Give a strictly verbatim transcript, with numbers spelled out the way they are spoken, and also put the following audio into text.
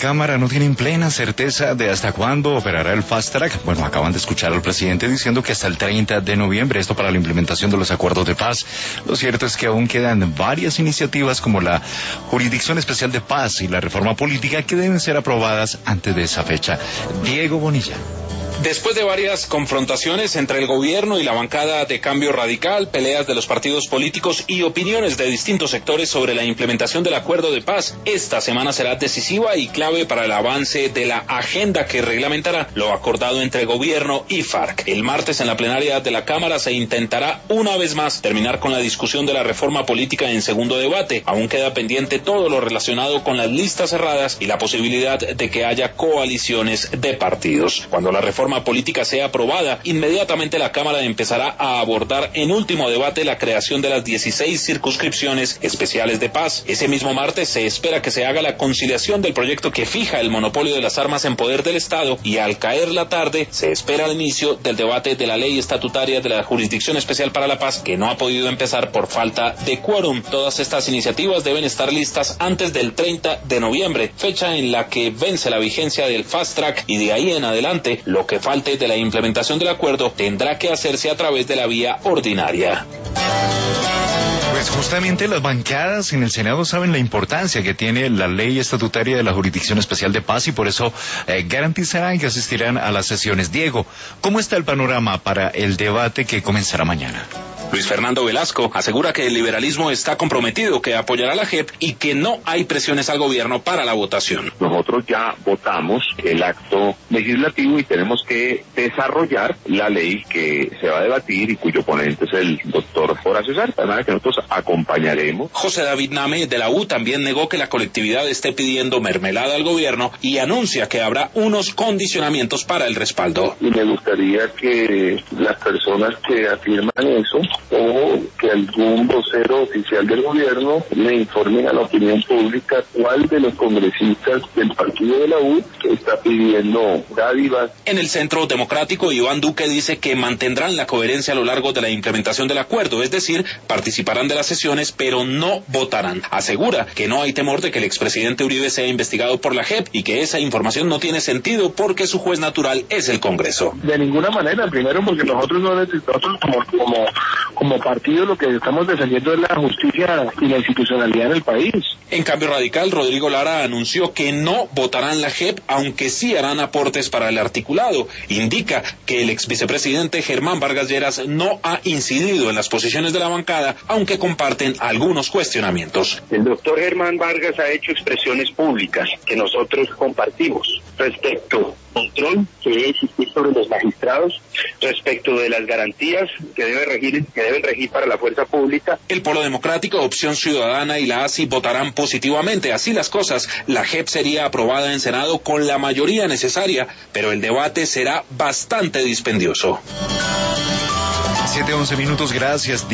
Cámara no tienen plena certeza de hasta cuándo operará el Fast Track. Bueno, acaban de escuchar al presidente diciendo que hasta el treinta de noviembre, esto para la implementación de los acuerdos de paz. Lo cierto es que aún quedan varias iniciativas como la Jurisdicción Especial de Paz y la reforma política que deben ser aprobadas antes de esa fecha. Diego Bonilla. Después de varias confrontaciones entre el gobierno y la bancada de Cambio Radical, peleas de los partidos políticos y opiniones de distintos sectores sobre la implementación del acuerdo de paz, esta semana será decisiva y clave para el avance de la agenda que reglamentará lo acordado entre gobierno y FARC. El martes en la plenaria de la Cámara se intentará una vez más terminar con la discusión de la reforma política en segundo debate. Aún queda pendiente todo lo relacionado con las listas cerradas y la posibilidad de que haya coaliciones de partidos. Cuando la reforma política sea aprobada, inmediatamente la Cámara empezará a abordar en último debate la creación de las dieciséis circunscripciones especiales de paz. Ese mismo martes se espera que se haga la conciliación del proyecto que fija el monopolio de las armas en poder del Estado y al caer la tarde se espera el inicio del debate de la ley estatutaria de la Jurisdicción Especial para la Paz, que no ha podido empezar por falta de quórum. Todas estas iniciativas deben estar listas antes del treinta de noviembre, fecha en la que vence la vigencia del Fast Track, y de ahí en adelante lo que falte de la implementación del acuerdo tendrá que hacerse a través de la vía ordinaria. Pues justamente las bancadas en el Senado saben la importancia que tiene la ley estatutaria de la Jurisdicción Especial de Paz y por eso eh, garantizarán que asistirán a las sesiones. Diego, ¿cómo está el panorama para el debate que comenzará mañana? Luis Fernando Velasco asegura que el liberalismo está comprometido, que apoyará la J E P y que no hay presiones al gobierno para la votación. Nosotros ya votamos el acto legislativo y tenemos que desarrollar la ley que se va a debatir y cuyo ponente es el doctor Horacio Sarta, de manera que nosotros acompañaremos. José David Name de la U también negó que la colectividad esté pidiendo mermelada al gobierno y anuncia que habrá unos condicionamientos para el respaldo. Y me gustaría que las personas que afirman eso o que algún vocero oficial del gobierno le informe a la opinión pública cuál de los congresistas del partido de la U está pidiendo dádivas. En el Centro Democrático, Iván Duque dice que mantendrán la coherencia a lo largo de la implementación del acuerdo, es decir, participarán de las sesiones pero no votarán. Asegura que no hay temor de que el expresidente Uribe sea investigado por la J E P y que esa información no tiene sentido porque su juez natural es el Congreso. De ninguna manera, primero porque nosotros no necesitamos como, como Como partido lo que estamos defendiendo es la justicia y la institucionalidad en el país. En Cambio Radical, Rodrigo Lara anunció que no votarán la J E P, aunque sí harán aportes para el articulado. Indica que el ex vicepresidente Germán Vargas Lleras no ha incidido en las posiciones de la bancada, aunque comparten algunos cuestionamientos. El doctor Germán Vargas ha hecho expresiones públicas que nosotros compartimos respecto control que debe existir sobre los magistrados, respecto de las garantías que debe regir, que deben regir para la fuerza pública. El Polo Democrático, Opción Ciudadana y la A S I votarán positivamente. Así las cosas, la J E P sería aprobada en Senado con la mayoría necesaria, pero el debate será bastante dispendioso. siete once minutos, gracias.